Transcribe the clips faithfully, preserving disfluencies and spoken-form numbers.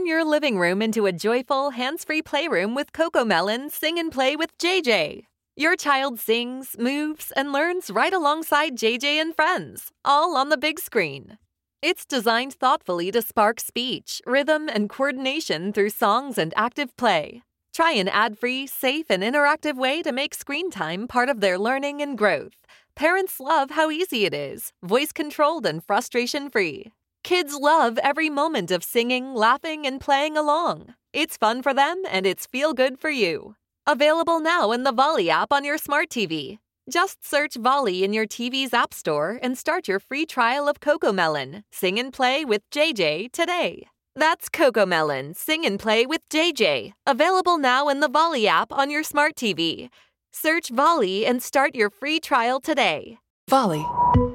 Turn your living room into a joyful, hands-free playroom with CoComelon Sing and Play with J J. Your child sings, moves, and learns right alongside J J and friends, all on the big screen. It's designed thoughtfully to spark speech, rhythm, and coordination through songs and active play. Try an ad-free, safe, and interactive way to make screen time part of their learning and growth. Parents love how easy it is, voice-controlled and frustration-free. Kids love every moment of singing, laughing, and playing along. It's fun for them, and it's feel-good for you. Available now in the Volley app on your smart T V. Just search Volley in your T V's app store and start your free trial of CoComelon Sing and Play with J J today. That's CoComelon Sing and Play with J J. Available now in the Volley app on your smart T V. Search Volley and start your free trial today. Volley.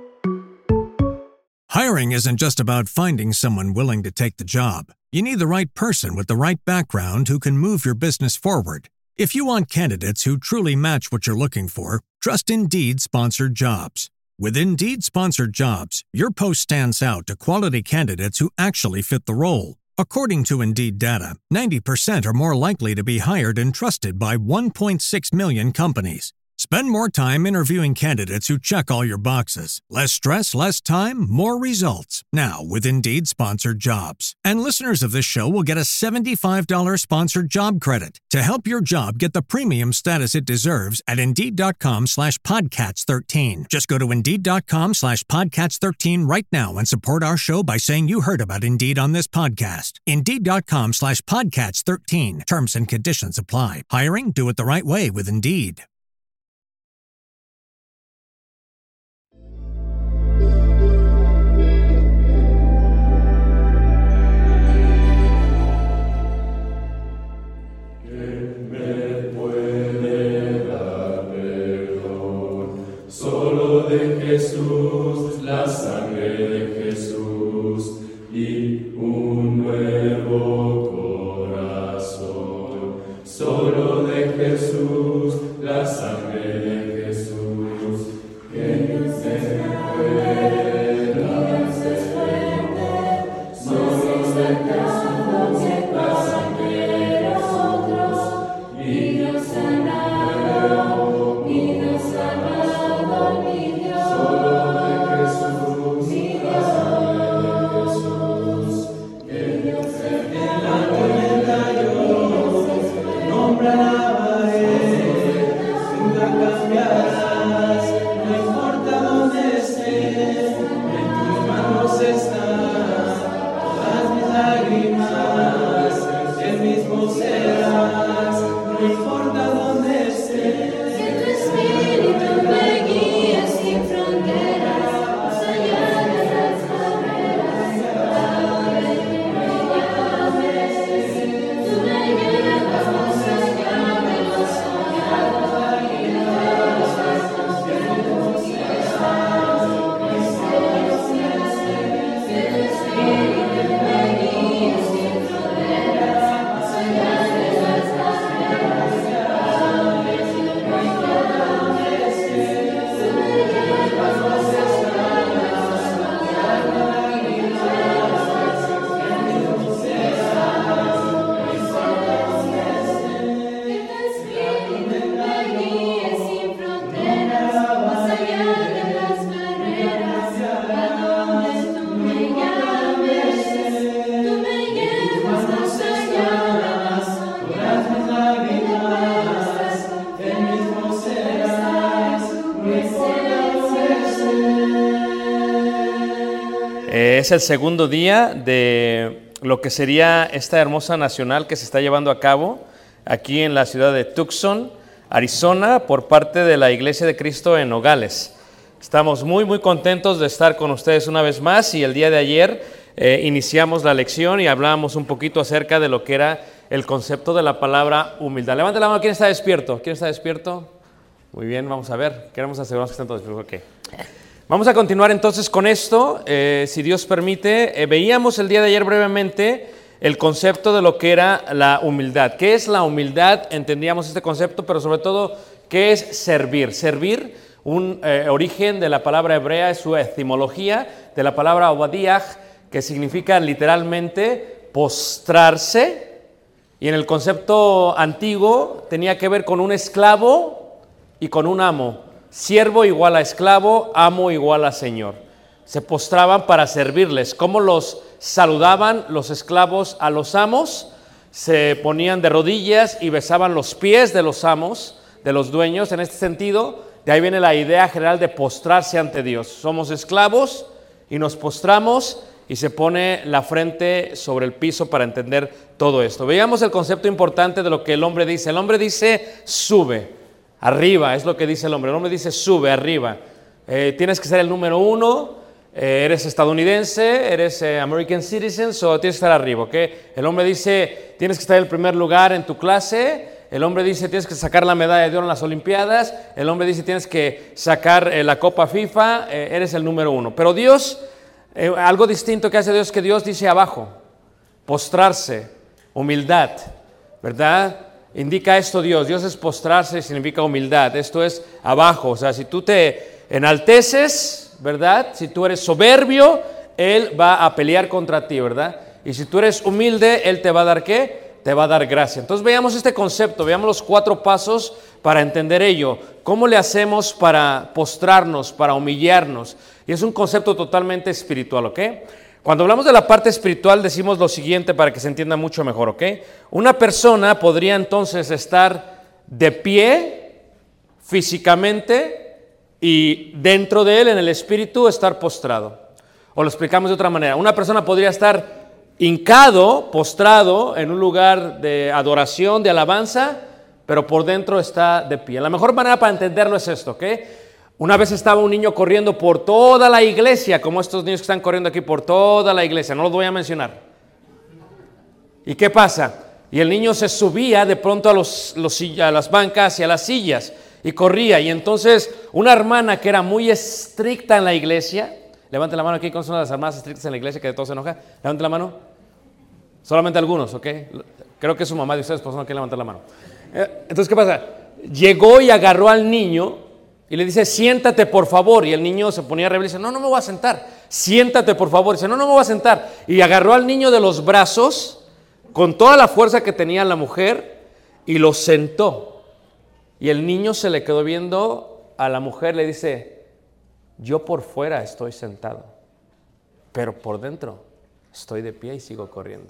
Hiring isn't just about finding someone willing to take the job. You need the right person with the right background who can move your business forward. If you want candidates who truly match what you're looking for, trust Indeed Sponsored Jobs. With Indeed Sponsored Jobs, your post stands out to quality candidates who actually fit the role. According to Indeed data, ninety percent are more likely to be hired and trusted by one point six million companies. Spend more time interviewing candidates who check all your boxes. Less stress, less time, more results. Now with Indeed Sponsored Jobs. And listeners of this show will get a seventy-five dollars sponsored job credit to help your job get the premium status it deserves at Indeed.com slash Podcats 13. Just go to Indeed.com slash Podcats 13 right now and support our show by saying you heard about Indeed on this podcast. Indeed.com slash Podcats 13. Terms and conditions apply. Hiring? Do it the right way with Indeed. Jesús, la sangre de Jesús y un nuevo corazón. Solo de Jesús, la sangre de Jesús, que no se pueda defender. Solo de Jesús, la sangre de nosotros y nos sanará, y nos sanará, mi Dios. Es el segundo día de lo que sería esta hermosa nacional que se está llevando a cabo aquí en la ciudad de Tucson, Arizona, por parte de la Iglesia de Cristo en Nogales. Estamos muy, muy contentos de estar con ustedes una vez más y el día de ayer eh, iniciamos la lección y hablábamos un poquito acerca de lo que era el concepto de la palabra humildad. Levante la mano, ¿quién está despierto? ¿Quién está despierto? Muy bien, vamos a ver. Queremos asegurarnos que están todos despiertos. Okay. Vamos a continuar entonces con esto, eh, si Dios permite. Eh, veíamos el día de ayer brevemente el concepto de lo que era la humildad. ¿Qué es la humildad? Entendíamos este concepto, pero sobre todo, ¿qué es servir? Servir, un eh, origen de la palabra hebrea, es su etimología, de la palabra obadiah, que significa literalmente postrarse, y en el concepto antiguo tenía que ver con un esclavo y con un amo. Siervo igual a esclavo, amo igual a señor. Se postraban para servirles. ¿Cómo los saludaban los esclavos a los amos? Se ponían de rodillas y besaban los pies de los amos, de los dueños. En este sentido, de ahí viene la idea general de postrarse ante Dios. Somos esclavos y nos postramos, y se pone la frente sobre el piso para entender todo esto. Veamos el concepto importante de lo que el hombre dice. El hombre dice sube, arriba, es lo que dice el hombre. El hombre dice sube, arriba. Eh, tienes que ser el número uno, eh, eres estadounidense, eres eh, American citizen, so tienes que estar arriba, ¿ok? El hombre dice tienes que estar en el primer lugar en tu clase. El hombre dice tienes que sacar la medalla de oro en las Olimpiadas. El hombre dice tienes que sacar eh, la Copa FIFA, eh, eres el número uno. Pero Dios... Eh, algo distinto que hace Dios, que Dios dice abajo, postrarse, humildad, ¿verdad? Indica esto Dios, Dios es postrarse, significa humildad, esto es abajo. O sea, si tú te enalteces, ¿verdad? Si tú eres soberbio, Él va a pelear contra ti, ¿verdad? Y si tú eres humilde, Él te va a dar ¿qué? Te va a dar gracia. Entonces veamos este concepto, veamos los cuatro pasos para entender ello. ¿Cómo le hacemos para postrarnos, para humillarnos? Y es un concepto totalmente espiritual, ¿ok? Cuando hablamos de la parte espiritual decimos lo siguiente para que se entienda mucho mejor, ¿ok? Una persona podría entonces estar de pie físicamente y dentro de él, en el espíritu, estar postrado. O lo explicamos de otra manera. Una persona podría estar hincado, postrado en un lugar de adoración, de alabanza, pero por dentro está de pie. La mejor manera para entenderlo es esto, ¿ok? Una vez estaba un niño corriendo por toda la iglesia, como estos niños que están corriendo aquí por toda la iglesia, no los voy a mencionar. ¿Y qué pasa? Y el niño se subía de pronto a, los, los, a las bancas y a las sillas y corría. Y entonces una hermana que era muy estricta en la iglesia, levante la mano aquí, ¿con una de las hermanas estrictas en la iglesia que de todos se enoja? Levante la mano. Solamente algunos, ¿ok? Creo que es su mamá de ustedes, pues no quiere levantar la mano. Entonces, ¿qué pasa? Llegó y agarró al niño y le dice, siéntate por favor. Y el niño se ponía rebelde y dice, no, no me voy a sentar. Siéntate por favor. Y dice, no, no me voy a sentar. Y agarró al niño de los brazos con toda la fuerza que tenía la mujer y lo sentó. Y el niño se le quedó viendo a la mujer, le dice, yo por fuera estoy sentado, pero por dentro estoy de pie y sigo corriendo.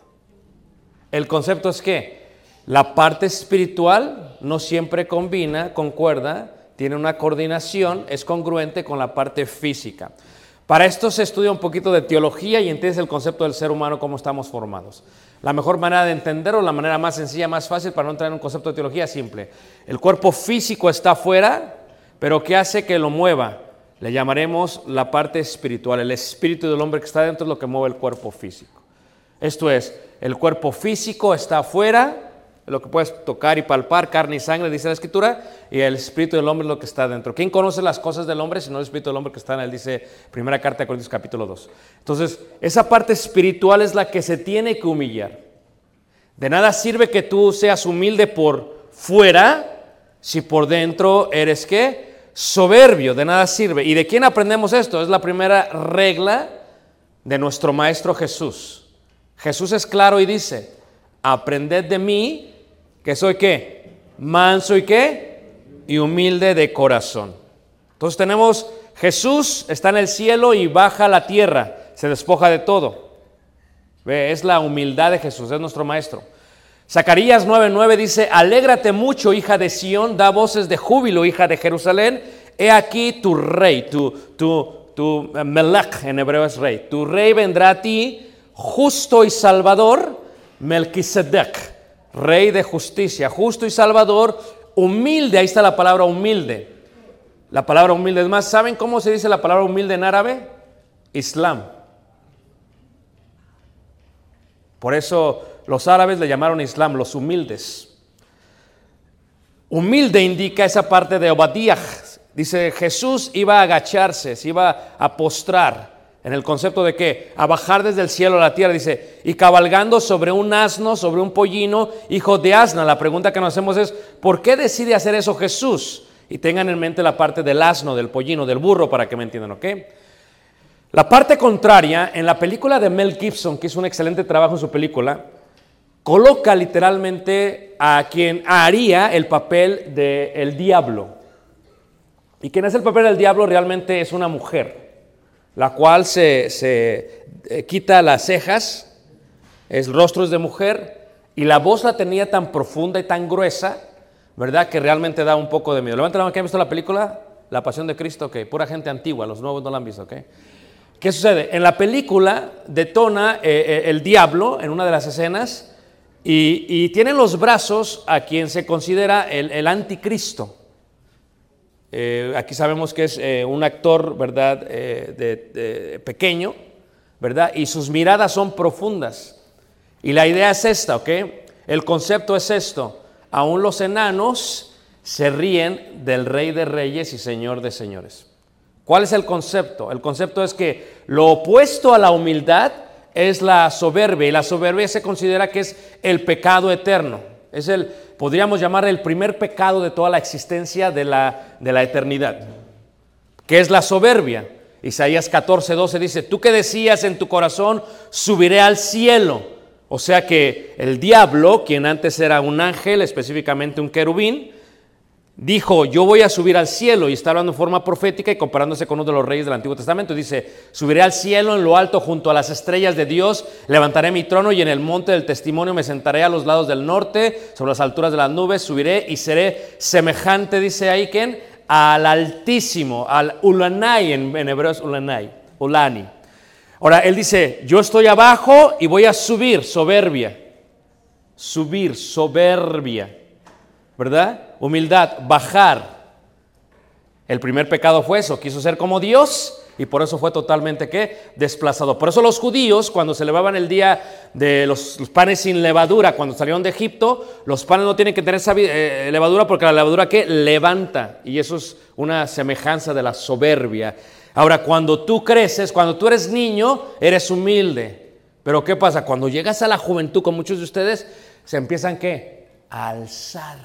El concepto es que la parte espiritual no siempre combina, concuerda, tiene una coordinación, es congruente con la parte física. Para esto se estudia un poquito de teología y entiendes el concepto del ser humano, cómo estamos formados. La mejor manera de entenderlo, la manera más sencilla, más fácil, para no entrar en un concepto de teología, es simple. El cuerpo físico está afuera, pero ¿qué hace que lo mueva? Le llamaremos la parte espiritual. El espíritu del hombre que está dentro es lo que mueve el cuerpo físico. Esto es, el cuerpo físico está afuera, lo que puedes tocar y palpar, carne y sangre, dice la Escritura, y el espíritu del hombre es lo que está dentro. ¿Quién conoce las cosas del hombre sino el espíritu del hombre que está en él? Dice primera carta de Corintios capítulo dos. Entonces, esa parte espiritual es la que se tiene que humillar. De nada sirve que tú seas humilde por fuera si por dentro eres ¿qué? Soberbio. De nada sirve. ¿Y de quién aprendemos esto? Es la primera regla de nuestro Maestro Jesús. Jesús es claro y dice, aprended de mí, que soy ¿qué? Manso y ¿qué? Y humilde de corazón. Entonces tenemos, Jesús está en el cielo y baja a la tierra, se despoja de todo. Ve, es la humildad de Jesús, es nuestro Maestro. Zacarías nueve nueve dice, alégrate mucho, hija de Sión, da voces de júbilo, hija de Jerusalén. He aquí tu rey, tu, tu, tu Melech en hebreo es rey. Tu rey vendrá a ti, justo y salvador, Melquisedec, rey de justicia, justo y salvador, humilde. Ahí está la palabra humilde. La palabra humilde, es más, ¿saben cómo se dice la palabra humilde en árabe? Islam. Por eso los árabes le llamaron Islam, los humildes. Humilde indica esa parte de Obadiah. Dice, Jesús iba a agacharse, se iba a postrar. En el concepto de qué? A bajar desde el cielo a la tierra, dice, y cabalgando sobre un asno, sobre un pollino, hijo de asna. La pregunta que nos hacemos es, ¿por qué decide hacer eso Jesús? Y tengan en mente la parte del asno, del pollino, del burro, para que me entiendan, ¿ok? La parte contraria, en la película de Mel Gibson, que hizo un excelente trabajo en su película, coloca literalmente a quien haría el papel del diablo. Y quien hace el papel del diablo realmente es una mujer, la cual se, se eh, quita las cejas, el rostro es de mujer, y la voz la tenía tan profunda y tan gruesa, ¿verdad?, que realmente da un poco de miedo. Levanten la mano, ¿que han visto la película? La Pasión de Cristo, ok, pura gente antigua, los nuevos no la han visto, ok. ¿Qué sucede? En la película detona eh, eh, el diablo en una de las escenas y, y tiene en los brazos a quien se considera el, el anticristo. Eh, aquí sabemos que es eh, un actor, ¿verdad?, eh, de, de, pequeño, ¿verdad?, y sus miradas son profundas. Y la idea es esta, ¿ok? El concepto es esto: aún los enanos se ríen del Rey de Reyes y Señor de Señores. ¿Cuál es el concepto? El concepto es que lo opuesto a la humildad es la soberbia, y la soberbia se considera que es el pecado eterno. Es el, podríamos llamar el primer pecado de toda la existencia de la, de la eternidad, que es la soberbia. Isaías catorce, doce dice: tú que decías en tu corazón, subiré al cielo. O sea que el diablo, quien antes era un ángel, específicamente un querubín, dijo: yo voy a subir al cielo, y está hablando en forma profética y comparándose con uno de los reyes del Antiguo Testamento. Dice: subiré al cielo en lo alto junto a las estrellas de Dios, levantaré mi trono y en el monte del testimonio me sentaré a los lados del norte, sobre las alturas de las nubes, subiré y seré semejante, dice ahí, ¿quién? Al Altísimo, al Ulanai, en, en hebreo es Ulanai, Ulani. Ahora, él dice: yo estoy abajo y voy a subir, soberbia, subir, soberbia, ¿verdad? Humildad, bajar. El primer pecado fue eso, quiso ser como Dios y por eso fue totalmente, ¿qué?, desplazado. Por eso los judíos, cuando celebraban el día de los, los panes sin levadura, cuando salieron de Egipto, los panes no tienen que tener esa eh, levadura, porque la levadura, ¿qué?, levanta, y eso es una semejanza de la soberbia. Ahora, cuando tú creces, cuando tú eres niño, eres humilde. Pero ¿qué pasa? Cuando llegas a la juventud, con muchos de ustedes, se empiezan, ¿qué?, a alzar.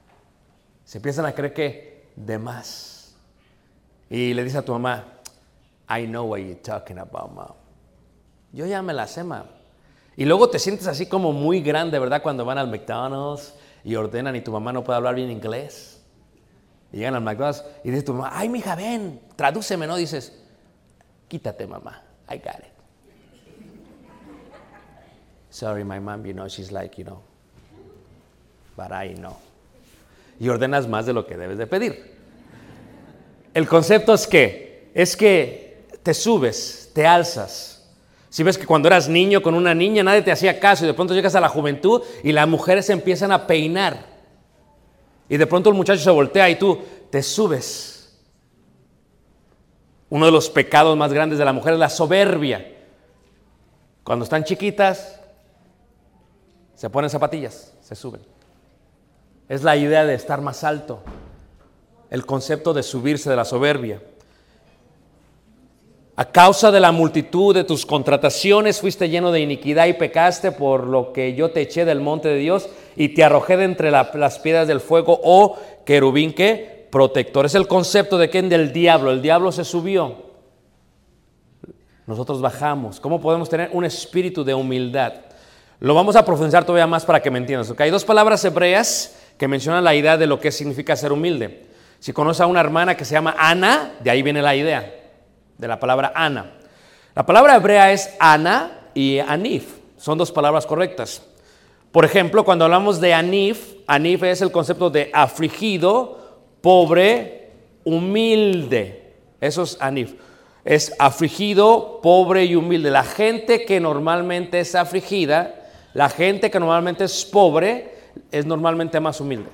Se empiezan a creer que de más. Y le dice a tu mamá: I know what you're talking about, mom. Yo ya me la sé, mom. Y luego te sientes así como muy grande, ¿verdad? Cuando van al McDonald's y ordenan y tu mamá no puede hablar bien inglés. Y llegan al McDonald's y dice tu mamá: ay, mija, ven, tradúceme, ¿no? Dices: quítate, mamá, I got it. Sorry, my mom, you know, she's like, you know, but I know. Y ordenas más de lo que debes de pedir. El concepto es que, es que te subes, te alzas. Si ves que cuando eras niño con una niña nadie te hacía caso y de pronto llegas a la juventud y las mujeres se empiezan a peinar. Y de pronto el muchacho se voltea y tú te subes. Uno de los pecados más grandes de la mujer es la soberbia. Cuando están chiquitas, se ponen zapatillas, se suben. Es la idea de estar más alto. El concepto de subirse, de la soberbia. A causa de la multitud de tus contrataciones fuiste lleno de iniquidad y pecaste, por lo que yo te eché del monte de Dios y te arrojé de entre la, las piedras del fuego, oh querubín, ¿qué? Protector. Es el concepto de quién, del diablo. El diablo se subió. Nosotros bajamos. ¿Cómo podemos tener un espíritu de humildad? Lo vamos a profundizar todavía más para que me entiendas. ¿Okay? Hay dos palabras hebreas que mencionan la idea de lo que significa ser humilde. Si conoces a una hermana que se llama Ana, de ahí viene la idea de la palabra Ana. La palabra hebrea es Ana y Anif. Son dos palabras correctas. Por ejemplo, cuando hablamos de Anif, Anif es el concepto de afligido, pobre, humilde. Eso es Anif. Es afligido, pobre y humilde. La gente que normalmente es afligida, la gente que normalmente es pobre, es normalmente más humilde.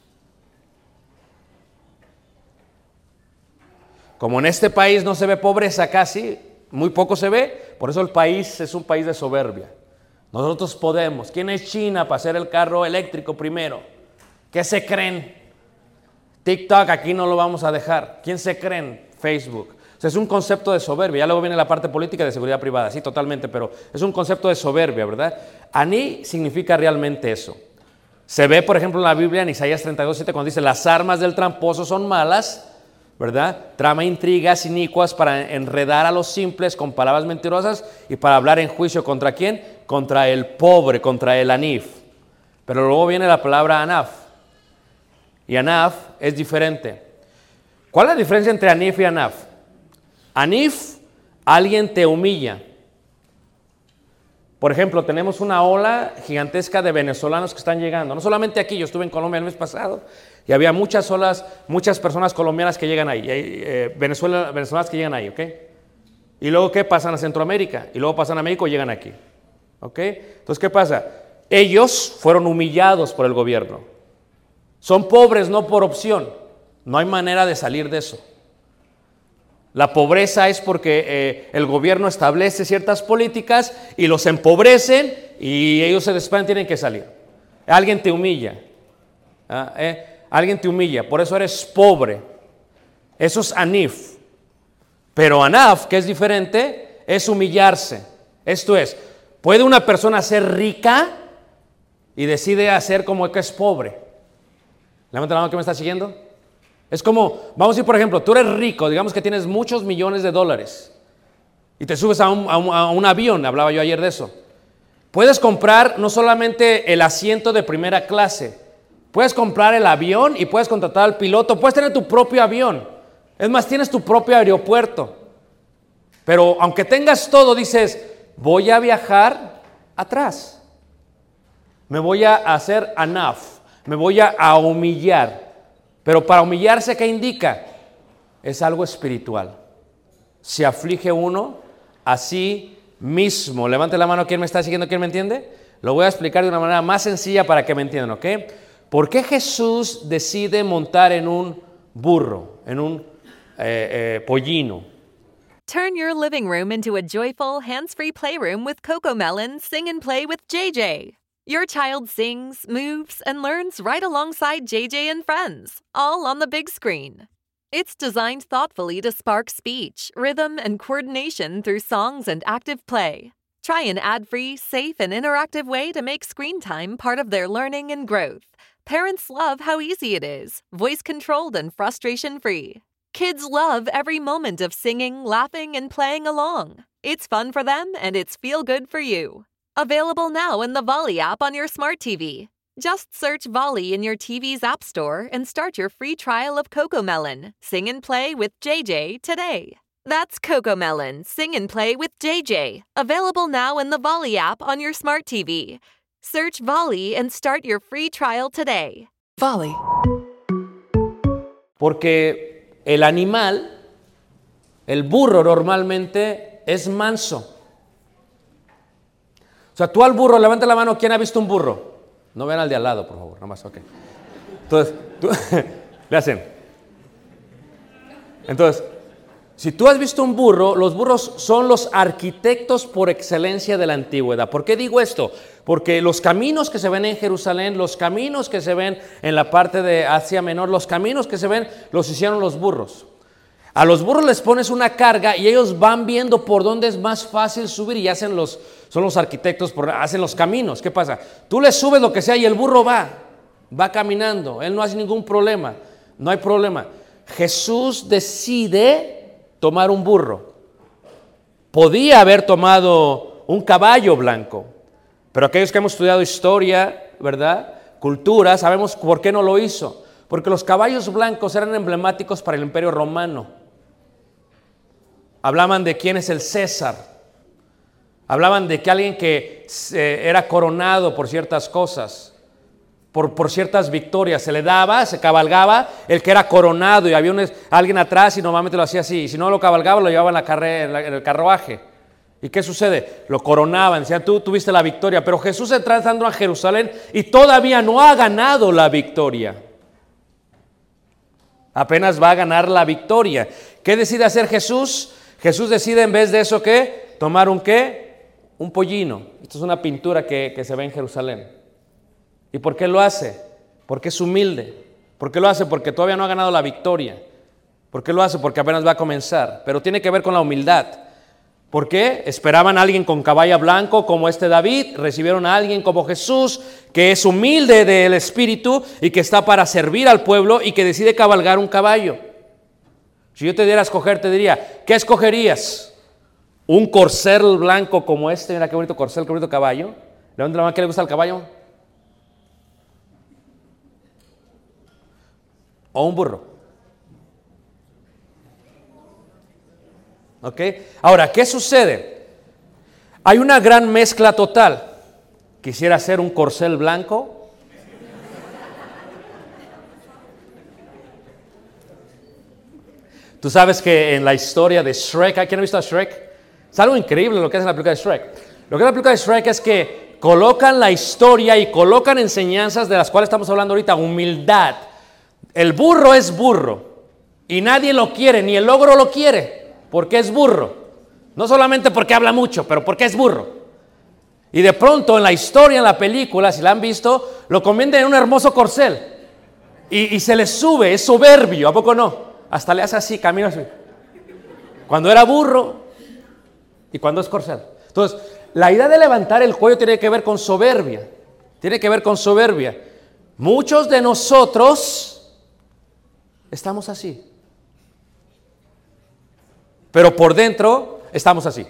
Como en este país no se ve pobreza casi, muy poco se ve, por eso el país es un país de soberbia. Nosotros podemos. ¿Quién es China para hacer el carro eléctrico primero? ¿Qué se creen? TikTok aquí no lo vamos a dejar. ¿Quién se creen? Facebook. O sea, es un concepto de soberbia. Ya luego viene la parte política de seguridad privada, sí, totalmente, pero es un concepto de soberbia, ¿verdad? Ani significa realmente eso. Se ve, por ejemplo, en la Biblia, en Isaías treinta y dos, siete, cuando dice: las armas del tramposo son malas, ¿verdad? Trama intrigas inicuas para enredar a los simples con palabras mentirosas y para hablar en juicio ¿contra quién? Contra el pobre, contra el anif. Pero luego viene la palabra anaf. Y anaf es diferente. ¿Cuál es la diferencia entre anif y anaf? Anif, alguien te humilla. Por ejemplo, tenemos una ola gigantesca de venezolanos que están llegando. No solamente aquí, yo estuve en Colombia el mes pasado y había muchas olas, muchas personas colombianas que llegan ahí, eh, Venezuela, venezolanas que llegan ahí, ¿ok? Y luego, ¿qué? Pasan a Centroamérica y luego pasan a México y llegan aquí, ¿ok? Entonces, ¿qué pasa? Ellos fueron humillados por el gobierno. Son pobres no por opción. No hay manera de salir de eso. La pobreza es porque eh, el gobierno establece ciertas políticas y los empobrecen y ellos se desprenden, tienen que salir. Alguien te humilla. ¿Ah? Eh, alguien te humilla, por eso eres pobre. Eso es anif. Pero anaf, que es diferente, es humillarse. Esto es, ¿puede una persona ser rica y decide hacer como que es pobre? Levanta la mano que me está siguiendo. Es como, vamos a decir por ejemplo, tú eres rico, digamos que tienes muchos millones de dólares y te subes a un, a un, a un avión, hablaba yo ayer de eso. Puedes comprar no solamente el asiento de primera clase, puedes comprar el avión y puedes contratar al piloto, puedes tener tu propio avión. Es más, tienes tu propio aeropuerto. Pero aunque tengas todo, dices, voy a viajar atrás. Me voy a hacer anaf, me voy a, a humillar. Pero para humillarse, ¿qué indica? Es algo espiritual. Se aflige uno a sí mismo. Levante la mano, ¿quién me está siguiendo? ¿Quién me entiende? Lo voy a explicar de una manera más sencilla para que me entiendan, ¿ok? ¿Por qué Jesús decide montar en un burro, en un eh, eh, pollino? Turn your living room into a joyful, hands-free playroom with CoComelon Sing and Play with J J. Your child sings, moves, and learns right alongside J J and friends, all on the big screen. It's designed thoughtfully to spark speech, rhythm, and coordination through songs and active play. Try an ad-free, safe, and interactive way to make screen time part of their learning and growth. Parents love how easy it is, voice-controlled and frustration-free. Kids love every moment of singing, laughing, and playing along. It's fun for them, and it's feel-good for you. Available now in the Volley app on your smart T V. Just search Volley in your T V's app store and start your free trial of CoComelon Sing and Play with J J today. That's CoComelon Sing and Play with J J. Available now in the Volley app on your smart T V. Search Volley and start your free trial today. Volley. Porque el animal, el burro normalmente es manso. O sea, tú al burro, levanta la mano, ¿quién ha visto un burro? No vean al de al lado, por favor, nada más, ok. Entonces, tú, le hacen. Entonces, si tú has visto un burro, los burros son los arquitectos por excelencia de la antigüedad. ¿Por qué digo esto? Porque los caminos que se ven en Jerusalén, los caminos que se ven en la parte de Asia Menor, los caminos que se ven, los hicieron los burros. A los burros les pones una carga y ellos van viendo por dónde es más fácil subir y hacen los, son los arquitectos, por, hacen los caminos. ¿Qué pasa? Tú le subes lo que sea y el burro va, va caminando. Él no hace ningún problema, no hay problema. Jesús decide tomar un burro. Podía haber tomado un caballo blanco, pero aquellos que hemos estudiado historia, ¿verdad? Cultura, sabemos por qué no lo hizo. Porque los caballos blancos eran emblemáticos para el Imperio Romano. Hablaban de quién es el César. Hablaban de que alguien que eh, era coronado por ciertas cosas, por, por ciertas victorias. Se le daba, se cabalgaba el que era coronado y había un, alguien atrás y normalmente lo hacía así. Y si no lo cabalgaba, lo llevaba en, la carre, en, la, en el carruaje. ¿Y qué sucede? Lo coronaban, decían, tú tuviste la victoria. Pero Jesús está entrando a Jerusalén y todavía no ha ganado la victoria. Apenas va a ganar la victoria. ¿Qué decide hacer Jesús? Jesús decide en vez de eso, ¿qué? Tomar un ¿qué? Un pollino. Esto es una pintura que, que se ve en Jerusalén. ¿Y por qué lo hace? Porque es humilde. ¿Por qué lo hace? Porque todavía no ha ganado la victoria. ¿Por qué lo hace? Porque apenas va a comenzar. Pero tiene que ver con la humildad. ¿Por qué? Esperaban a alguien con caballo blanco como este David, recibieron a alguien como Jesús, que es humilde del espíritu y que está para servir al pueblo y que decide cabalgar un caballo. Si yo te diera a escoger, te diría, ¿qué escogerías? ¿Un corcel blanco como este? Mira qué bonito corcel, qué bonito caballo. Levanta la mano, ¿qué le gusta al caballo? ¿O un burro? ¿Ok? Ahora, ¿qué sucede? Hay una gran mezcla total. Quisiera ser un corcel blanco. Tú sabes que en la historia de Shrek, ¿quién ha visto a Shrek? Es algo increíble lo que hace la película de Shrek. Lo que hace la película de Shrek es que colocan la historia y colocan enseñanzas de las cuales estamos hablando ahorita, humildad. El burro es burro y nadie lo quiere, ni el ogro lo quiere, porque es burro. No solamente porque habla mucho, pero porque es burro. Y de pronto en la historia, en la película, si la han visto, lo convierten en un hermoso corcel. Y, y se le sube, es soberbio, ¿a poco no? Hasta le hace así, camina así. Cuando era burro y cuando es corcel. Entonces, la idea de levantar el cuello tiene que ver con soberbia. Tiene que ver con soberbia. Muchos de nosotros estamos así. Pero por dentro estamos así.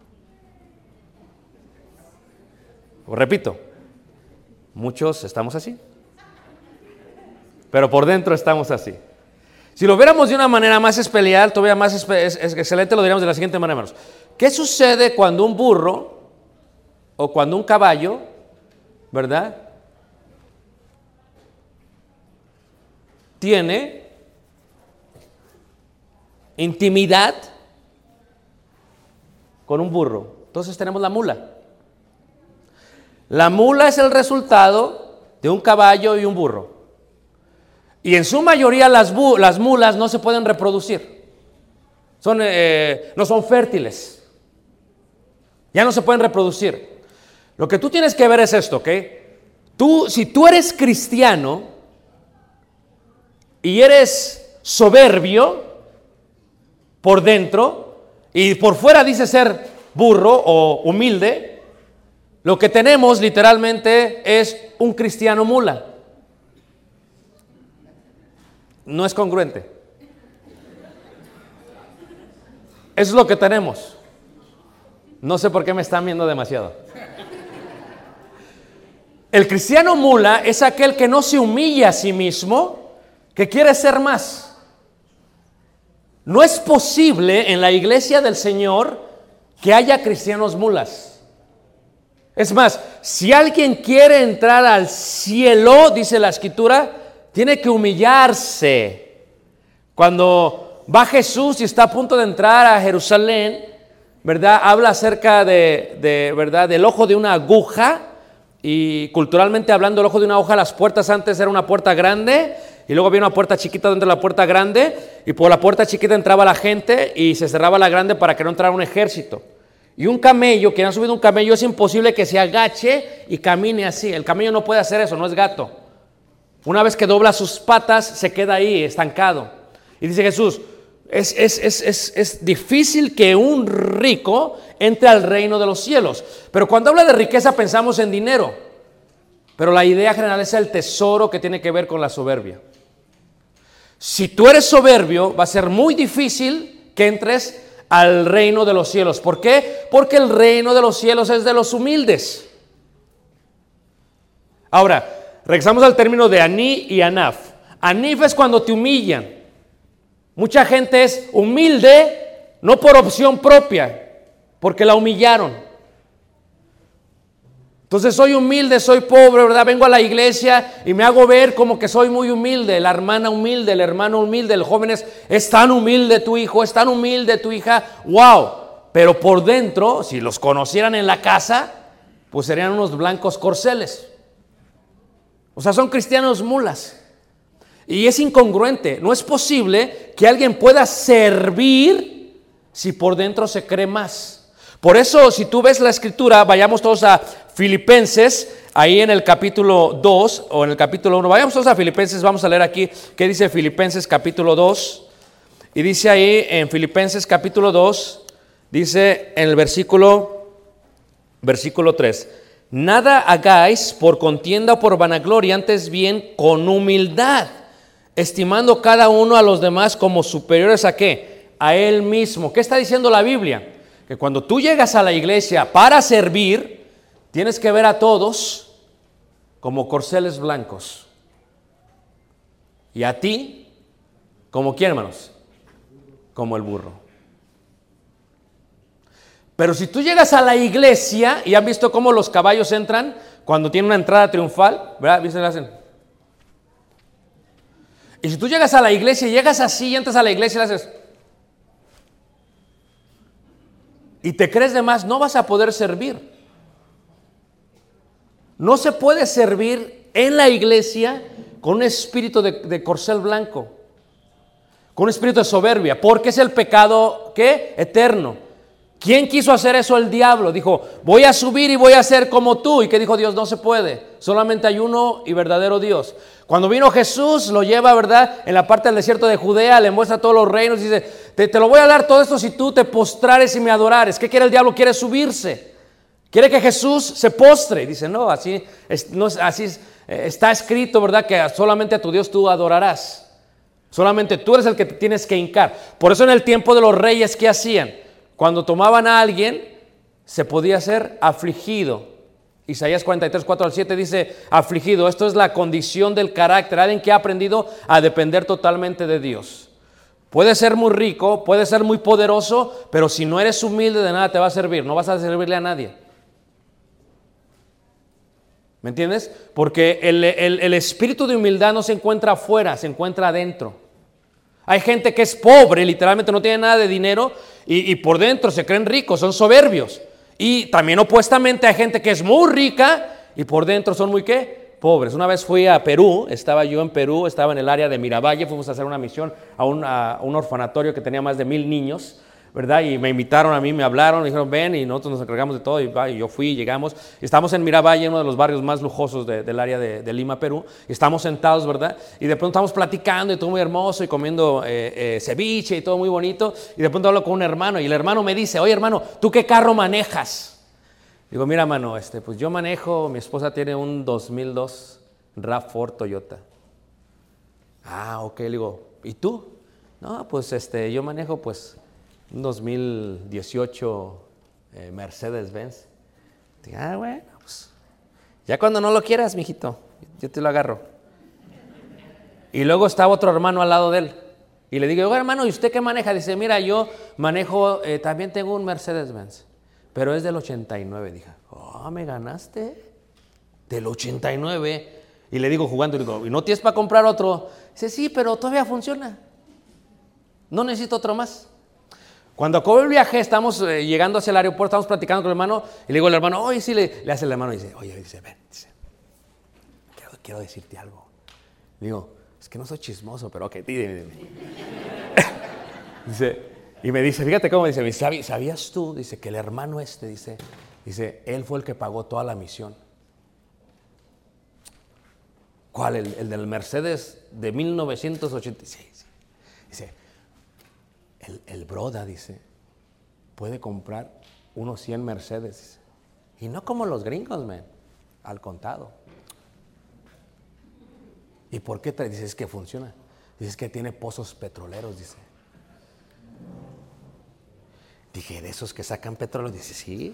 Lo repito, muchos estamos así. Pero por dentro estamos así. Si lo viéramos de una manera más especial, todavía más es, es excelente, lo diríamos de la siguiente manera, hermanos. ¿Qué sucede cuando un burro o cuando un caballo, verdad, tiene intimidad con un burro? Entonces tenemos la mula. La mula es el resultado de un caballo y un burro. Y en su mayoría las, bu- las mulas no se pueden reproducir. Son, eh, no son fértiles. Ya no se pueden reproducir. Lo que tú tienes que ver es esto, ¿ok? Tú, si tú eres cristiano y eres soberbio por dentro y por fuera dices ser burro o humilde, lo que tenemos literalmente es un cristiano mula. No es congruente. Eso es lo que tenemos. No sé por qué me están viendo demasiado. El cristiano mula es aquel que no se humilla a sí mismo, que quiere ser más. No es posible en la iglesia del Señor que haya cristianos mulas. Es más, si alguien quiere entrar al cielo, dice la Escritura, tiene que humillarse. Cuando va Jesús y está a punto de entrar a Jerusalén, ¿verdad? Habla acerca de, de, ¿verdad? del ojo de una aguja. Y culturalmente hablando, el ojo de una aguja, las puertas antes era una puerta grande y luego había una puerta chiquita dentro de la puerta grande, y por la puerta chiquita entraba la gente y se cerraba la grande para que no entrara un ejército. Y un camello, quien ha subido un camello, es imposible que se agache y camine así. El camello no puede hacer eso, no es gato. Una vez que dobla sus patas, se queda ahí estancado. Y dice Jesús, es, es, es, es, es difícil que un rico entre al reino de los cielos. Pero cuando habla de riqueza pensamos en dinero. Pero la idea general es el tesoro que tiene que ver con la soberbia. Si tú eres soberbio, va a ser muy difícil que entres al reino de los cielos. ¿Por qué? Porque el reino de los cielos es de los humildes. Ahora, regresamos al término de Aní y Anaf. Anif es cuando te humillan. Mucha gente es humilde no por opción propia, porque la humillaron. Entonces soy humilde, soy pobre, ¿verdad? Vengo a la iglesia y me hago ver como que soy muy humilde. La hermana humilde, el hermano humilde, el joven es, es tan humilde tu hijo, es tan humilde tu hija. ¡Wow! Pero por dentro, si los conocieran en la casa, pues serían unos blancos corceles. O sea, son cristianos mulas. Y es incongruente. No es posible que alguien pueda servir si por dentro se cree más. Por eso, si tú ves la escritura, vayamos todos a Filipenses, ahí en el capítulo dos o en el capítulo uno. Vayamos todos a Filipenses, vamos a leer aquí qué dice Filipenses capítulo dos. Y dice ahí en Filipenses capítulo dos, dice en el versículo, versículo tres. Nada hagáis por contienda o por vanagloria, antes bien con humildad, estimando cada uno a los demás como superiores a qué, a él mismo. ¿Qué está diciendo la Biblia? Que cuando tú llegas a la iglesia para servir, tienes que ver a todos como corceles blancos. Y a ti, ¿como quién, hermanos? Como el burro. Pero si tú llegas a la iglesia, y han visto cómo los caballos entran cuando tienen una entrada triunfal, ¿verdad? ¿Viste? Hacen. Y si tú llegas a la iglesia y llegas así y entras a la iglesia y le haces y te crees de más, no vas a poder servir. No se puede servir en la iglesia con un espíritu de, de corcel blanco, con un espíritu de soberbia, porque es el pecado, ¿qué? Eterno. ¿Quién quiso hacer eso? El diablo. Dijo, voy a subir y voy a ser como tú. ¿Y qué dijo Dios? No se puede. Solamente hay uno y verdadero Dios. Cuando vino Jesús, lo lleva, ¿verdad?, en la parte del desierto de Judea, le muestra todos los reinos y dice, te, te lo voy a dar todo esto si tú te postrares y me adorares. ¿Qué quiere el diablo? Quiere subirse. Quiere que Jesús se postre. Y dice, no, así, es, no, así es, eh, está escrito, ¿verdad?, que solamente a tu Dios tú adorarás. Solamente tú eres el que te tienes que hincar. Por eso en el tiempo de los reyes, ¿qué hacían? Cuando tomaban a alguien, se podía ser afligido. Isaías cuarenta y tres, cuatro al siete dice, afligido. Esto es la condición del carácter. Alguien que ha aprendido a depender totalmente de Dios. Puede ser muy rico, puede ser muy poderoso, pero si no eres humilde, de nada te va a servir. No vas a servirle a nadie. ¿Me entiendes? Porque el, el, el espíritu de humildad no se encuentra afuera, se encuentra adentro. Hay gente que es pobre, literalmente no tiene nada de dinero y, y por dentro se creen ricos, son soberbios. Y también opuestamente hay gente que es muy rica y por dentro son muy ¿qué? Pobres. Una vez fui a Perú, estaba yo en Perú, estaba en el área de Miravalle, fuimos a hacer una misión a un, a un orfanatorio que tenía más de mil niños, ¿verdad? Y me invitaron a mí, me hablaron, me dijeron ven y nosotros nos encargamos de todo y, y yo fui, llegamos, estamos en Miravalle, uno de los barrios más lujosos de, del área de, de Lima, Perú, y estamos sentados, ¿verdad? Y de pronto estamos platicando y todo muy hermoso y comiendo eh, eh, ceviche y todo muy bonito y de pronto hablo con un hermano y el hermano me dice, oye hermano, ¿tú qué carro manejas? Digo, mira hermano, este, pues yo manejo, mi esposa tiene un dos mil dos RAV cuatro Toyota. Ah, ok, le digo, ¿y tú? No, pues este, yo manejo pues un dos mil dieciocho eh, Mercedes-Benz. Digo, ah, bueno, pues ya cuando no lo quieras, mijito, yo te lo agarro. Y luego estaba otro hermano al lado de él. Y le digo, oiga hermano, ¿y usted qué maneja? Dice, mira, yo manejo, eh, también tengo un Mercedes-Benz. Pero es del ochenta y nueve, dije, oh, me ganaste, del ochenta y nueve. Y le digo jugando, y digo, ¿y no tienes para comprar otro? Dice, sí, pero todavía funciona, no necesito otro más. Cuando acabó el viaje, estamos eh, llegando hacia el aeropuerto, estamos platicando con el hermano, y le digo al hermano, oye, sí, le, le hace el hermano, y dice, oye, dice, ven, dice, quiero, quiero decirte algo. Le digo, es que no soy chismoso, pero ok, dime, dime. Dice, y me dice, fíjate cómo dice, ¿sabías tú? Dice que el hermano este, dice, dice, él fue el que pagó toda la misión. ¿Cuál? El, el del Mercedes de mil novecientos ochenta y seis. Dice, el, el broda, dice, puede comprar unos cien Mercedes. Dice, y no como los gringos, man, al contado. ¿Y por qué? Dice, es que funciona. Dice, es que tiene pozos petroleros, dice. Dije, ¿de esos que sacan petróleo? Dice, sí.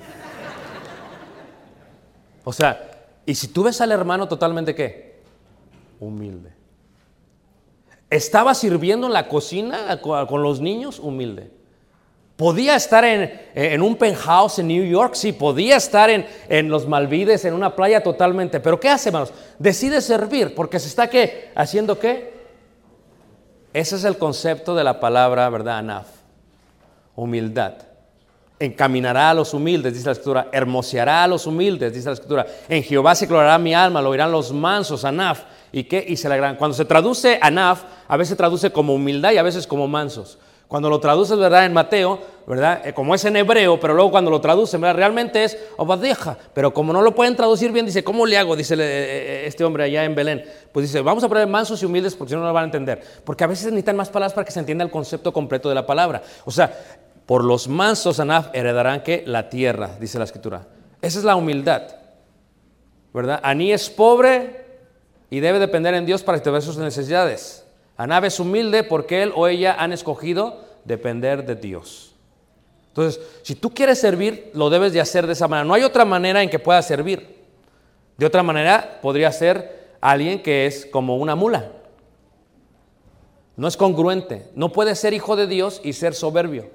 O sea, y si tú ves al hermano totalmente, ¿qué? Humilde. Estaba sirviendo en la cocina con los niños, humilde. Podía estar en, en un penthouse en New York, sí, podía estar en, en los Malvides, en una playa totalmente. Pero ¿qué hace, hermanos? Decide servir, porque se está, ¿qué? ¿Haciendo qué? Ese es el concepto de la palabra, ¿verdad? Anaf. Humildad. Encaminará a los humildes, dice la Escritura. Hermoseará a los humildes, dice la Escritura. En Jehová se gloriará mi alma, lo oirán los mansos, Anaf. ¿Y qué? Y se alegrarán. Cuando se traduce Anaf, a veces se traduce como humildad y a veces como mansos. Cuando lo traduces, ¿verdad? En Mateo, ¿verdad? Eh, como es en hebreo, pero luego cuando lo traducen, ¿verdad? Realmente es Obadeja. Pero como no lo pueden traducir bien, dice, ¿cómo le hago? Dice eh, este hombre allá en Belén. Pues dice, vamos a poner mansos y humildes porque si no, no lo van a entender. Porque a veces necesitan más palabras para que se entienda el concepto completo de la palabra. O sea, por los mansos, Anaf, heredarán ¿qué? La tierra, dice la Escritura. Esa es la humildad, ¿verdad? Aní es pobre, y debe depender en Dios para satisfacer sus necesidades. Anab es humilde porque él o ella han escogido depender de Dios. Entonces, si tú quieres servir, lo debes de hacer de esa manera. No hay otra manera en que puedas servir. De otra manera, podría ser alguien que es como una mula. No es congruente. No puede ser hijo de Dios y ser soberbio.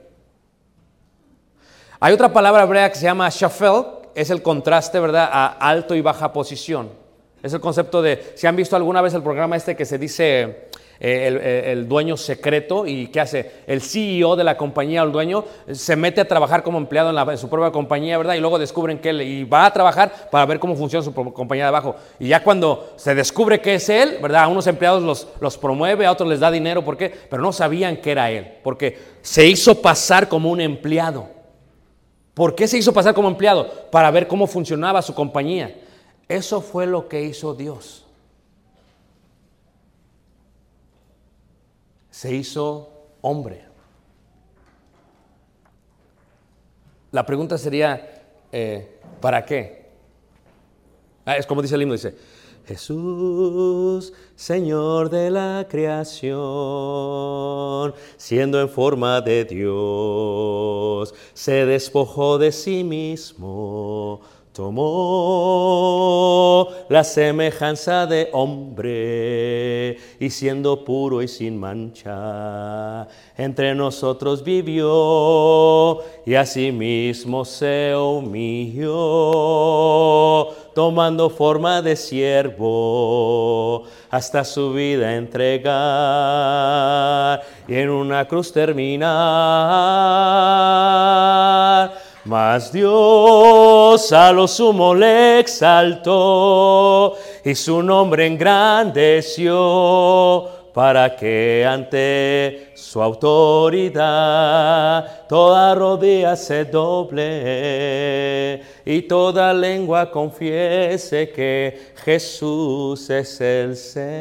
Hay otra palabra hebrea que se llama shafel, es el contraste, ¿verdad?, a alto y baja posición. Es el concepto de, si han visto alguna vez el programa este que se dice eh, el, el dueño secreto, y ¿qué hace? El C E O de la compañía o el dueño se mete a trabajar como empleado en, la, en su propia compañía, ¿verdad? Y luego descubren que él, y va a trabajar para ver cómo funciona su compañía de abajo. Y ya cuando se descubre que es él, ¿verdad? A unos empleados los, los promueve, a otros les da dinero, ¿por qué? Pero no sabían que era él, porque se hizo pasar como un empleado. ¿Por qué se hizo pasar como empleado? Para ver cómo funcionaba su compañía. Eso fue lo que hizo Dios. Se hizo hombre. La pregunta sería, eh, ¿para qué? Ah, es como dice el himno, dice, Jesús, Señor de la creación, siendo en forma de Dios, se despojó de sí mismo, tomó la semejanza de hombre y siendo puro y sin mancha, entre nosotros vivió y asimismo se humilló, tomando forma de siervo, hasta su vida entregar y en una cruz terminar. Mas Dios a lo sumo le exaltó y su nombre engrandeció, para que ante su autoridad toda rodilla se doble y toda lengua confiese que Jesús es el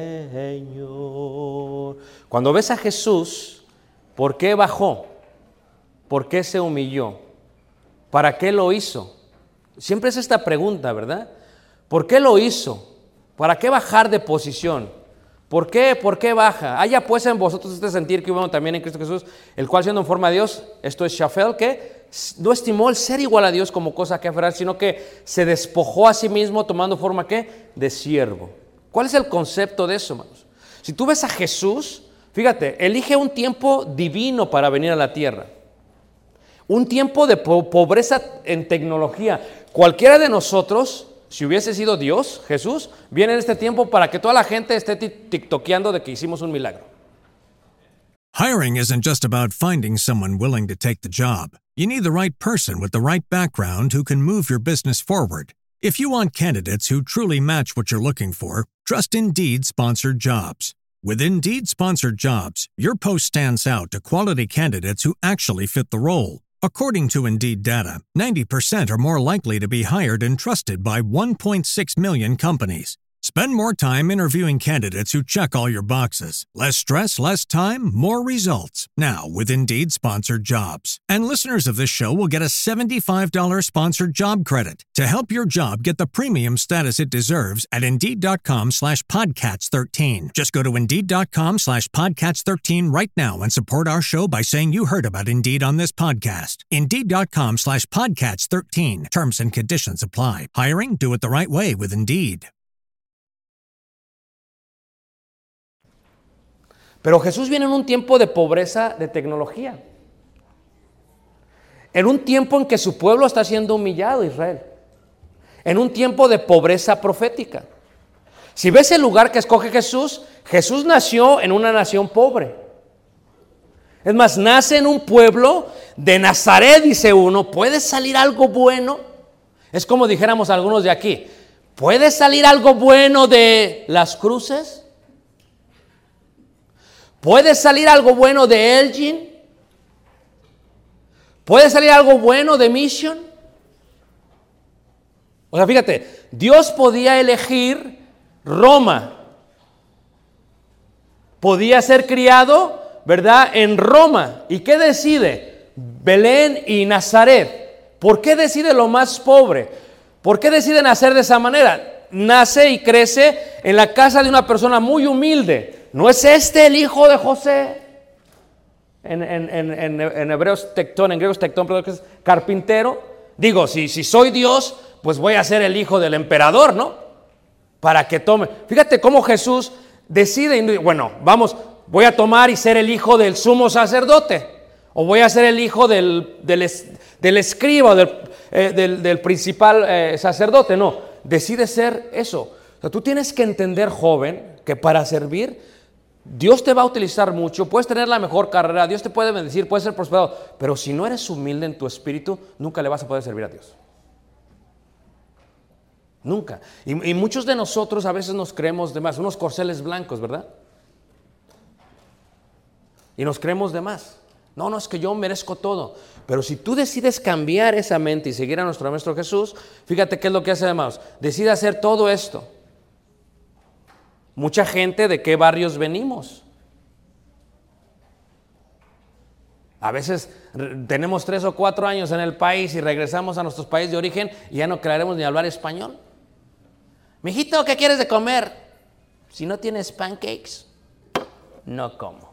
Señor. Cuando ves a Jesús, ¿por qué bajó? ¿Por qué se humilló? ¿Para qué lo hizo? Siempre es esta pregunta, ¿verdad? ¿Por qué lo hizo? ¿Para qué bajar de posición? ¿Por qué? ¿Por qué baja? Haya pues en vosotros este sentir que hubo también en Cristo Jesús, el cual siendo en forma de Dios, esto es shafel, que no estimó el ser igual a Dios como cosa que aferrar, sino que se despojó a sí mismo tomando forma, ¿qué? De siervo. ¿Cuál es el concepto de eso, hermanos? Si tú ves a Jesús, fíjate, elige un tiempo divino para venir a la tierra. Un tiempo de po- pobreza en tecnología. Cualquiera de nosotros, si hubiese sido Dios, Jesús, viene en este tiempo para que toda la gente esté tiktokeando de que hicimos un milagro. Hiring isn't just about finding someone willing to take the job. You need the right person with the right background who can move your business forward. If you want candidates who truly match what you're looking for, trust Indeed Sponsored Jobs. With Indeed Sponsored Jobs, your post stands out to quality candidates who actually fit the role. According to Indeed data, ninety percent are more likely to be hired and trusted by one point six million companies. Spend more time interviewing candidates who check all your boxes. Less stress, less time, more results. Now with Indeed Sponsored Jobs. And listeners of this show will get a seventy-five dollars sponsored job credit to help your job get the premium status it deserves at Indeed.com slash Podcats13. Just go to Indeed.com slash Podcats13 right now and support our show by saying you heard about Indeed on this podcast. Indeed.com slash Podcats13. Terms and conditions apply. Hiring? Do it the right way with Indeed. Pero Jesús viene en un tiempo de pobreza de tecnología. En un tiempo en que su pueblo está siendo humillado, Israel. En un tiempo de pobreza profética. Si ves el lugar que escoge Jesús, Jesús nació en una nación pobre. Es más, nace en un pueblo de Nazaret, dice uno. ¿Puede salir algo bueno? Es como dijéramos algunos de aquí. ¿Puede salir algo bueno de Las Cruces? ¿Puede salir algo bueno de Elgin? ¿Puede salir algo bueno de Mission? O sea, fíjate, Dios podía elegir Roma. Podía ser criado, ¿verdad?, en Roma. ¿Y qué decide? Belén y Nazaret. ¿Por qué decide lo más pobre? ¿Por qué decide nacer de esa manera? nace y crece en la casa de una persona muy humilde. ¿No es este el hijo de José? En, en, en, en hebreos tectón, en griegos tectón, pero que es carpintero. Digo, si, si soy Dios, pues voy a ser el hijo del emperador, ¿no? Para que tome. Fíjate cómo Jesús decide, bueno, vamos, voy a tomar y ser el hijo del sumo sacerdote, o voy a ser el hijo del, del, del escriba, del, eh, del, del principal eh, sacerdote. No, decide ser eso. O sea, tú tienes que entender, joven, que para servir, Dios te va a utilizar mucho, puedes tener la mejor carrera, Dios te puede bendecir, puedes ser prosperado, pero si no eres humilde en tu espíritu, nunca le vas a poder servir a Dios. Nunca. Y, y muchos de nosotros a veces nos creemos de más, unos corceles blancos, ¿verdad? Y nos creemos de más. No, no, es que yo merezco todo. Pero si tú decides cambiar esa mente y seguir a nuestro Maestro Jesús, fíjate qué es lo que hace, hermanos. Decide hacer todo esto. Mucha gente, ¿de qué barrios venimos? A veces tenemos tres o cuatro años en el país y regresamos a nuestros países de origen y ya no queremos ni hablar español. Mijito, ¿qué quieres de comer? Si no tienes pancakes, no como.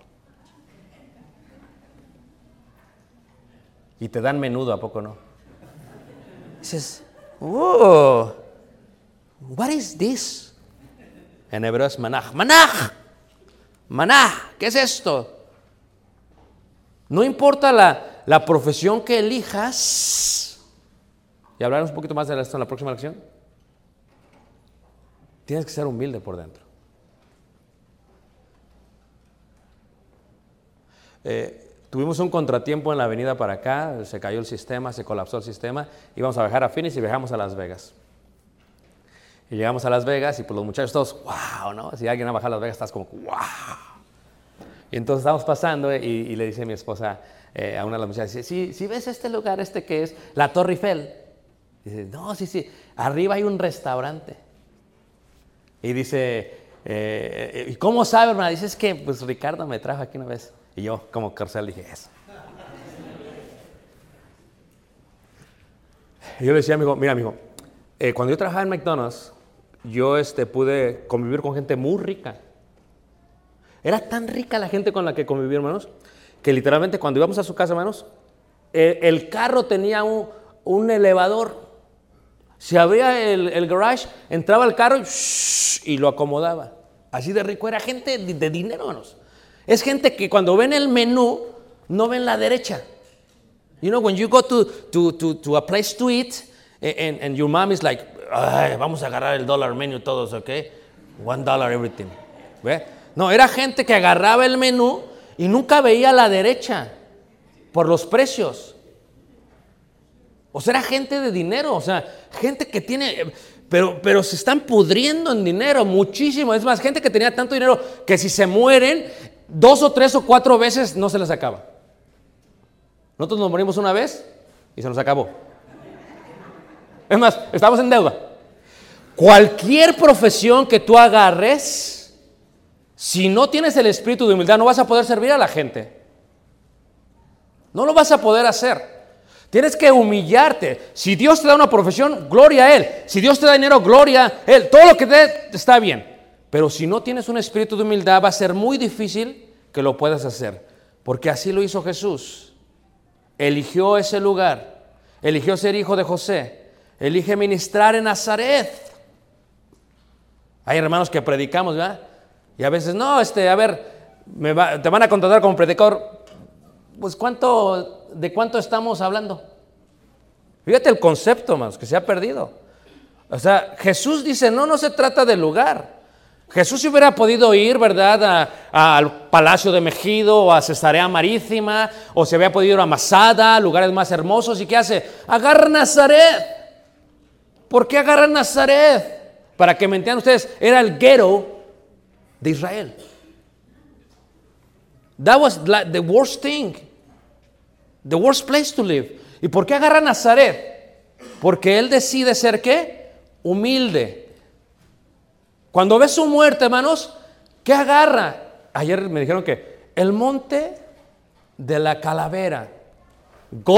Y te dan menudo, ¿a poco no? Dices, oh, what is this? En hebreo es manaj. Manaj, manaj, ¿qué es esto? No importa la, la profesión que elijas, y hablaremos un poquito más de esto en la próxima lección, tienes que ser humilde por dentro. Eh, tuvimos un contratiempo en la avenida para acá, se cayó el sistema, se colapsó el sistema, íbamos a viajar a Phoenix y viajamos a Las Vegas. Y llegamos a Las Vegas y pues los muchachos todos, wow, ¿no? Si alguien va a bajar a Las Vegas, estás como, wow. Y entonces estamos pasando y, y le dice a mi esposa eh, a una de las muchachas, dice, ¿sí, ¿sí ves este lugar, este que es la Torre Eiffel? Dice, no, sí, sí, arriba hay un restaurante. Y dice, eh, ¿y cómo sabe, hermana? Dice, es que pues Ricardo me trajo aquí una vez. Y yo, como corcel, dije, eso. Y yo le decía a mi hijo, mira, amigo, eh, cuando yo trabajaba en McDonald's, yo este, pude convivir con gente muy rica. Era tan rica la gente con la que conviví, hermanos, que literalmente cuando íbamos a su casa, hermanos, eh, el carro tenía un, un elevador. Se abría el, el garage, entraba el carro y, shh, y lo acomodaba. Así de rico. Era gente de, de dinero, hermanos. Es gente que cuando ven el menú, no ven la derecha. You know, when you go to, to, to, to a place to eat, and, and your mom is like, ay, vamos a agarrar el dollar menu todos, ¿ok? One dollar everything. ¿Ve? No, era gente que agarraba el menú y nunca veía a la derecha por los precios. O sea, era gente de dinero, o sea, gente que tiene, pero, pero se están pudriendo en dinero muchísimo. Es más, gente que tenía tanto dinero que si se mueren, dos o tres o cuatro veces no se les acaba. Nosotros nos morimos una vez y se nos acabó. Es más, estamos en deuda. Cualquier profesión que tú agarres, si no tienes el espíritu de humildad, no vas a poder servir a la gente. No lo vas a poder hacer. Tienes que humillarte. Si Dios te da una profesión, gloria a Él. Si Dios te da dinero, gloria a Él. Todo lo que te dé está bien. Pero si no tienes un espíritu de humildad, va a ser muy difícil que lo puedas hacer. Porque así lo hizo Jesús. Eligió ese lugar. Eligió ser hijo de José. Elige ministrar en Nazaret. Hay hermanos que predicamos, ¿verdad? Y a veces, no, este, a ver, me va, te van a contratar como predicador. Pues, ¿cuánto, ¿de cuánto estamos hablando? Fíjate el concepto, hermanos, que se ha perdido. O sea, Jesús dice, no, no se trata del lugar. Jesús si hubiera podido ir, ¿verdad?, a, a, al Palacio de Megido o a Cesarea Marítima, o se había podido ir a Masada, lugares más hermosos. ¿Y qué hace? Agarra Nazaret. ¿Por qué agarra Nazaret? Para que me entiendan ustedes, era el ghetto de Israel. That was the worst thing. The worst place to live. ¿Y por qué agarra Nazaret? Porque él decide ser ¿qué? Humilde. Cuando ve su muerte, hermanos, ¿qué agarra? Ayer me dijeron que el monte de la calavera,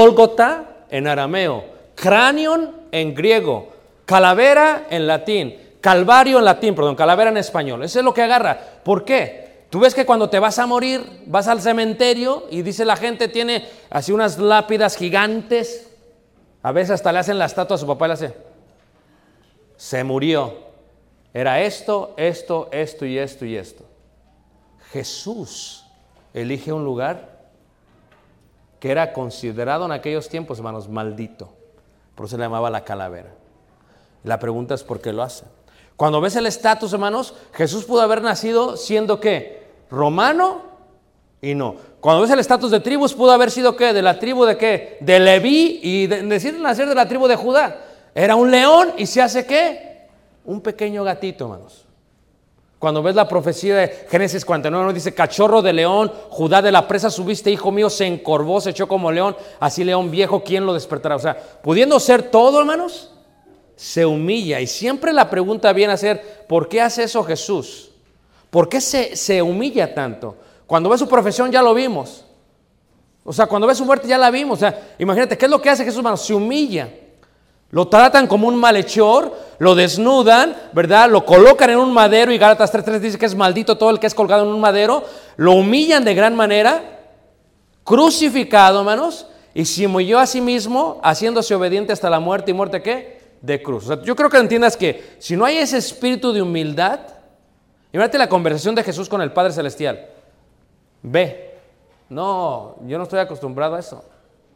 Gólgota en arameo, cranion en griego, calavera en latín. Calvario en latín, perdón, calavera en español. Eso es lo que agarra. ¿Por qué? Tú ves que cuando te vas a morir, vas al cementerio y dice la gente, tiene así unas lápidas gigantes. A veces hasta le hacen la estatua a su papá y le hace, se murió. Era esto, esto, esto y esto y esto. Jesús elige un lugar que era considerado en aquellos tiempos, hermanos, maldito. Por eso se le llamaba la calavera. La pregunta es ¿por qué lo hace? Cuando ves el estatus, hermanos, Jesús pudo haber nacido siendo ¿qué? Romano y no. Cuando ves el estatus de tribus, pudo haber sido ¿qué? De la tribu de ¿qué? De Leví y de, decir nacer de la tribu de Judá. Era un león y se hace ¿qué? Un pequeño gatito, hermanos. Cuando ves la profecía de Génesis cuarenta y nueve, dice, cachorro de león, Judá de la presa subiste, hijo mío, se encorvó, se echó como león, así león viejo, ¿quién lo despertará? O sea, pudiendo ser todo, hermanos, se humilla. Y siempre la pregunta viene a ser, ¿por qué hace eso Jesús? ¿Por qué se, se humilla tanto? Cuando ves su profesión ya lo vimos. O sea, cuando ves su muerte ya la vimos. O sea, imagínate, ¿qué es lo que hace Jesús, hermanos? Se humilla. Lo tratan como un malhechor, lo desnudan, ¿verdad? Lo colocan en un madero y Gálatas tres tres dice que es maldito todo el que es colgado en un madero. Lo humillan de gran manera, crucificado, hermanos, y se humilló a sí mismo, haciéndose obediente hasta la muerte. ¿Y muerte qué? De cruz. O sea, yo creo que entiendas que si no hay ese espíritu de humildad, imagínate la conversación de Jesús con el Padre Celestial. Ve, no, yo no estoy acostumbrado a eso.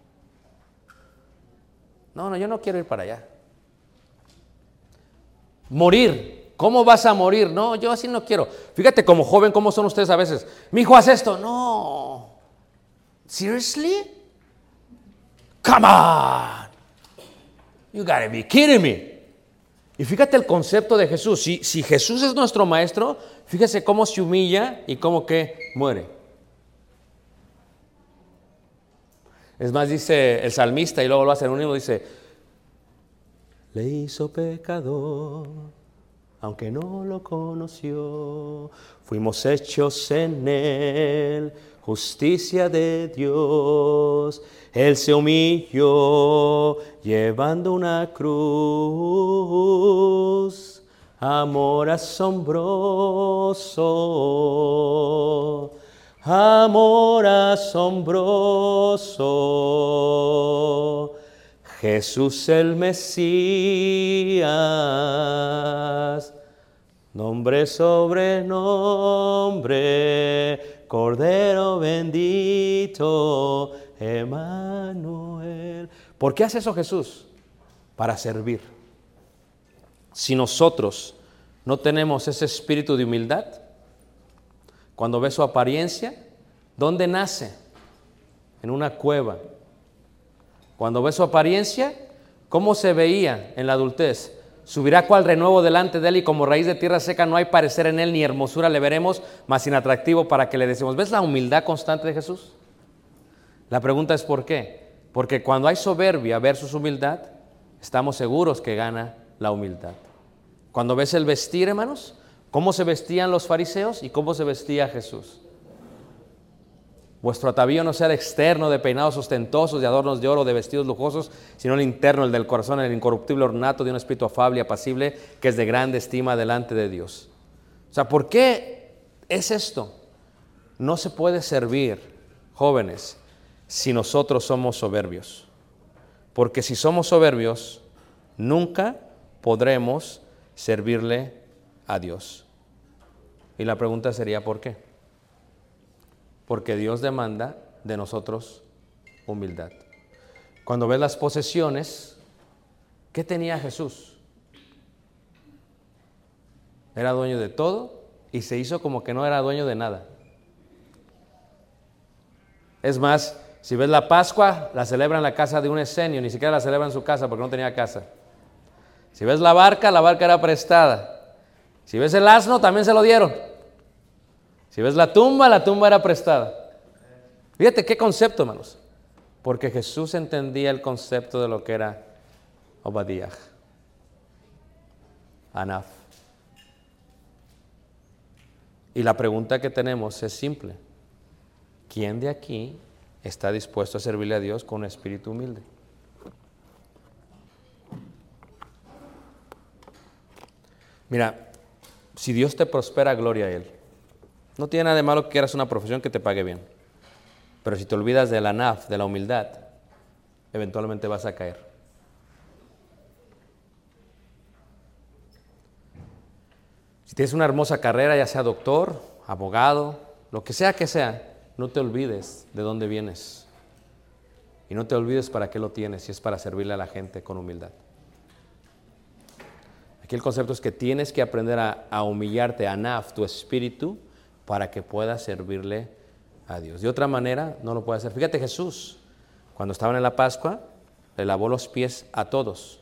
No, no, yo no quiero ir para allá. Morir, ¿cómo vas a morir? No, yo así no quiero. Fíjate como joven, ¿cómo son ustedes a veces? Mi hijo hace esto. No. Seriously? Come on. You gotta be kidding me. Y fíjate el concepto de Jesús. Si, si Jesús es nuestro maestro, fíjese cómo se humilla y cómo que muere. Es más, dice el salmista, y luego lo hace en un himno, dice, le hizo pecador, aunque no lo conoció, fuimos hechos en él, justicia de Dios. Él se humilló, llevando una cruz, amor asombroso. Amor asombroso, Jesús el Mesías, nombre sobre nombre, Cordero bendito, Emmanuel. ¿Por qué hace eso Jesús? Para servir. Si nosotros no tenemos ese espíritu de humildad, cuando ves su apariencia, ¿dónde nace? En una cueva. Cuando ves su apariencia, ¿cómo se veía en la adultez? Subirá cual renuevo delante de él y como raíz de tierra seca no hay parecer en él ni hermosura le veremos, mas inatractivo para que le decimos. ¿Ves la humildad constante de Jesús? La pregunta es ¿por qué? Porque cuando hay soberbia versus humildad, estamos seguros que gana la humildad. Cuando ves el vestir, hermanos, ¿cómo se vestían los fariseos y cómo se vestía Jesús? Vuestro atavío no sea el externo de peinados ostentosos, de adornos de oro, de vestidos lujosos, sino el interno, el del corazón, el incorruptible ornato de un espíritu afable y apacible, que es de grande estima delante de Dios. O sea, ¿por qué es esto? No se puede servir, jóvenes, si nosotros somos soberbios. Porque si somos soberbios, nunca podremos servirle a Dios. Y la pregunta sería ¿por qué? Porque Dios demanda de nosotros humildad. Cuando ves las posesiones, ¿qué tenía Jesús? Era dueño de todo y se hizo como que no era dueño de nada. Es más, si ves la Pascua, la celebra en la casa de un escenio, ni siquiera la celebra en su casa porque no tenía casa. Si ves la barca, la barca era prestada. Si ves el asno, también se lo dieron. Si ves la tumba, la tumba era prestada. Fíjate qué concepto, hermanos. Porque Jesús entendía el concepto de lo que era Obadiah, Anaf. Y la pregunta que tenemos es simple. ¿Quién de aquí está dispuesto a servirle a Dios con un espíritu humilde? Mira, si Dios te prospera, gloria a Él. No tiene nada de malo que quieras una profesión que te pague bien. Pero si te olvidas de la naf, de la humildad, eventualmente vas a caer. Si tienes una hermosa carrera, ya sea doctor, abogado, lo que sea que sea, no te olvides de dónde vienes. Y no te olvides para qué lo tienes, si es para servirle a la gente con humildad. Aquí el concepto es que tienes que aprender a, a humillarte, a naf, tu espíritu, para que puedas servirle a Dios. De otra manera, no lo puede hacer. Fíjate, Jesús, cuando estaban en la Pascua, le lavó los pies a todos.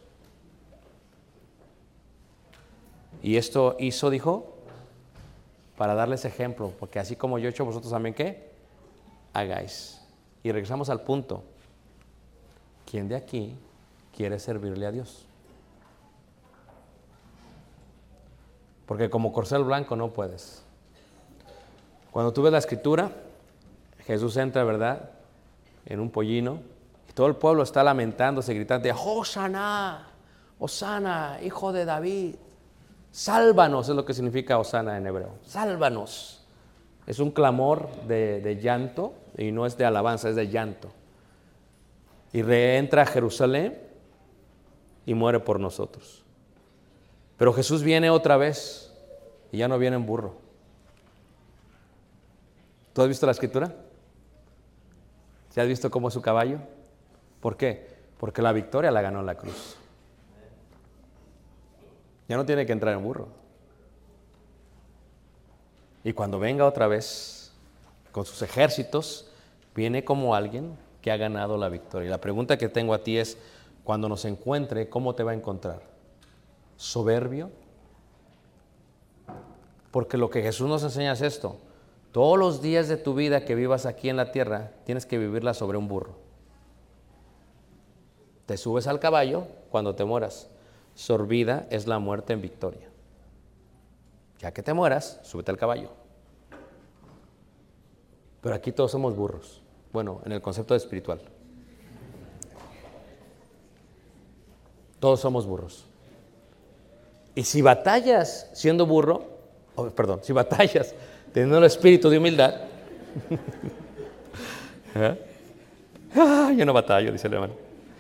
Y esto hizo, dijo, para darles ejemplo, porque así como yo he hecho, vosotros también, ¿qué? Hagáis. Y regresamos al punto. ¿Quién de aquí quiere servirle a Dios? Porque como corcel blanco no puedes. Cuando tú ves la escritura, Jesús entra, ¿verdad?, en un pollino, y todo el pueblo está lamentándose, gritando, Hosana, Hosana, hijo de David, sálvanos, es lo que significa Hosana en hebreo, sálvanos. Es un clamor de, de llanto, y no es de alabanza, es de llanto. Y reentra a Jerusalén y muere por nosotros. Pero Jesús viene otra vez, y ya no viene en burro. ¿Tú has visto la escritura? ¿Sí has visto cómo es su caballo? ¿Por qué? Porque la victoria la ganó en la cruz. Ya no tiene que entrar en burro. Y cuando venga otra vez con sus ejércitos, viene como alguien que ha ganado la victoria. Y la pregunta que tengo a ti es, cuando nos encuentre, ¿cómo te va a encontrar? ¿Soberbio? Porque lo que Jesús nos enseña es esto. Todos los días de tu vida que vivas aquí en la tierra, tienes que vivirla sobre un burro. Te subes al caballo cuando te mueras. Sorbida es la muerte en victoria. Ya que te mueras, súbete al caballo. Pero aquí todos somos burros. Bueno, en el concepto espiritual. Todos somos burros. Y si batallas siendo burro, oh, perdón, si batallas teniendo el espíritu de humildad, ¿eh? ah, yo no batallo, dice el hermano.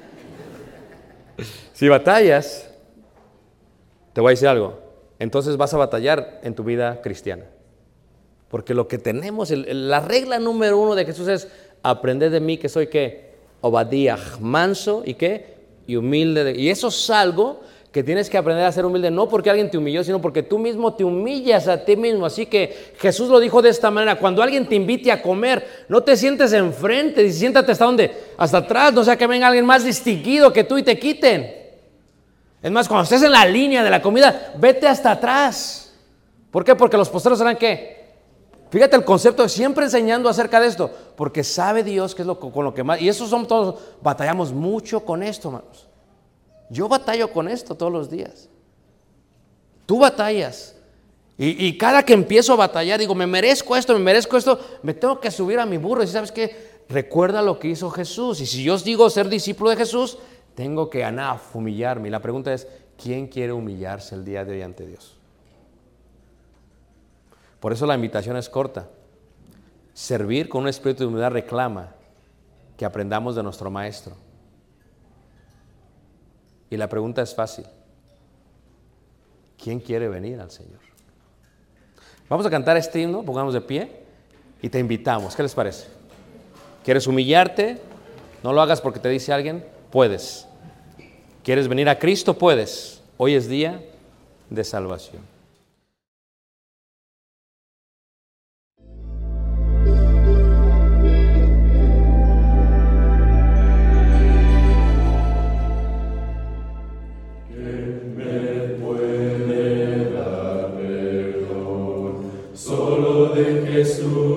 Si batallas, te voy a decir algo, entonces vas a batallar en tu vida cristiana. Porque lo que tenemos, el, el, la regla número uno de Jesús es, aprended de mí que soy, ¿qué? Obadiah, manso y ¿qué? Y humilde. De, y eso es algo que tienes que aprender a ser humilde, no porque alguien te humilló, sino porque tú mismo te humillas a ti mismo. Así que Jesús lo dijo de esta manera, cuando alguien te invite a comer, no te sientes enfrente, y siéntate hasta donde, hasta atrás, no sea que venga alguien más distinguido que tú y te quiten. Es más, cuando estés en la línea de la comida, vete hasta atrás. ¿Por qué? Porque los postreros serán ¿qué? Fíjate el concepto, siempre enseñando acerca de esto, porque sabe Dios que es lo, con lo que más, y eso somos todos, batallamos mucho con esto, hermanos. Yo batallo con esto todos los días. Tú batallas. Y, y cada que empiezo a batallar, digo, me merezco esto, me merezco esto, me tengo que subir a mi burro. Y ¿sabes qué? Recuerda lo que hizo Jesús. Y si yo digo ser discípulo de Jesús, tengo que anaf, humillarme. Y la pregunta es, ¿quién quiere humillarse el día de hoy ante Dios? Por eso la invitación es corta. Servir con un espíritu de humildad reclama que aprendamos de nuestro Maestro. Y la pregunta es fácil. ¿Quién quiere venir al Señor? Vamos a cantar este himno, pongamos de pie y te invitamos. ¿Qué les parece? ¿Quieres humillarte? No lo hagas porque te dice alguien, puedes. ¿Quieres venir a Cristo? Puedes. Hoy es día de salvación. Jesús.